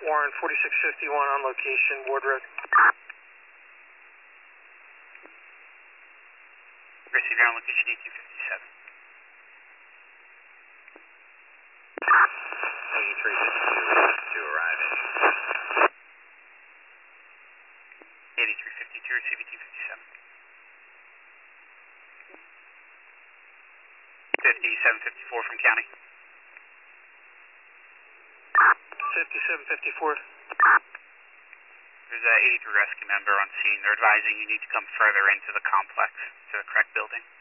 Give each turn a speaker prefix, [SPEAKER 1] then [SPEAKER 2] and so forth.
[SPEAKER 1] Warren, 4651 on location, Ward Road.
[SPEAKER 2] Receiver on location 8257.
[SPEAKER 3] 8352 arriving.
[SPEAKER 2] 8352, receive 8257. 5754 from county.
[SPEAKER 1] 5754.
[SPEAKER 2] There's a 83 rescue member on scene. They're advising you need to come further into the complex, to the correct building.